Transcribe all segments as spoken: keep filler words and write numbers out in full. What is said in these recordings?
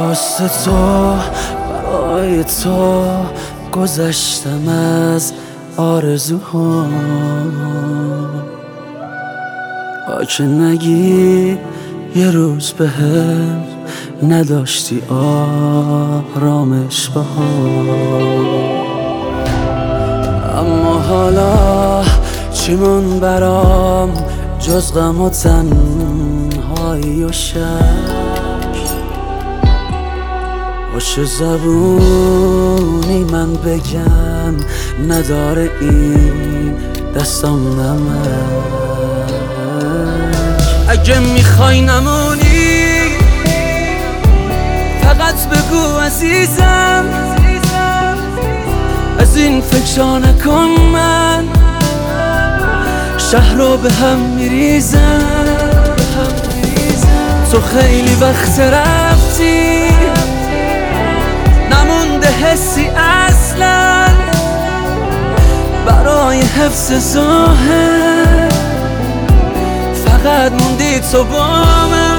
واسه تو، برای تو گذشتم از آرزوها. آچه نگی یه روز بهم نداشتی آرامش بها. اما حالا چیمون برام جز غم و تنهایی و شک؟ باشه زبونی من بگم نداره این دستم نمک. اگه میخوای نمونی فقط بگو عزیزم، از این فکرها نکن، من شهر رو به هم میریزم. تو خیلی وقت رفتی، نمونده حسی اصلا برای حفظ ظاهر، فقط موندی تو با من.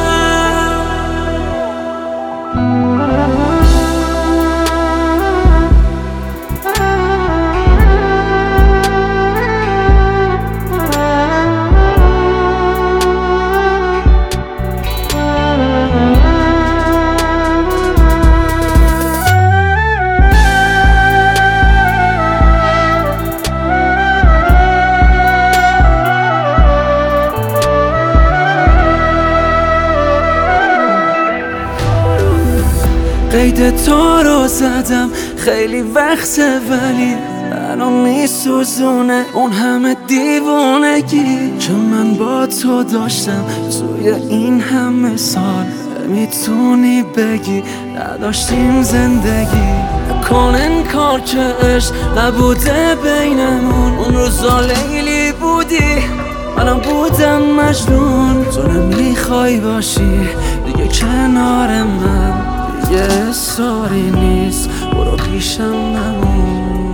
قید تو رو زدم خیلی وقته، ولی منو میسوزونه اون همه دیوونگی که من با تو داشتم توی این همه سال. میتونی بگی نداشتیم زندگی، نکن انکار که عشق نبوده بینمون. اون روزا لیلی بودی منم بودم مجنون. تو نمیخوای باشی دیگه کنار من، یه اصراری نیست برو پیشم نمون.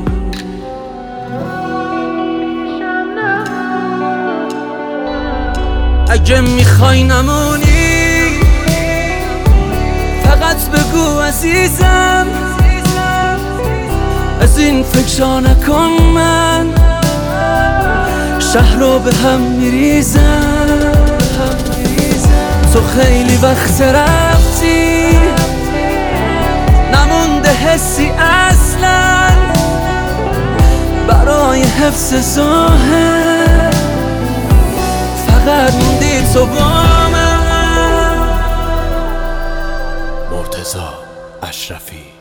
اگه میخوای نمونی فقط بگو عزیزم، از این فکرها نکن، من شهر رو به هم میریزم. تو خیلی وقت رفتی، نمونده حسی اصلا برای حفظ ظاهر، فقط موندی تو با من. مرتضی اشرفی.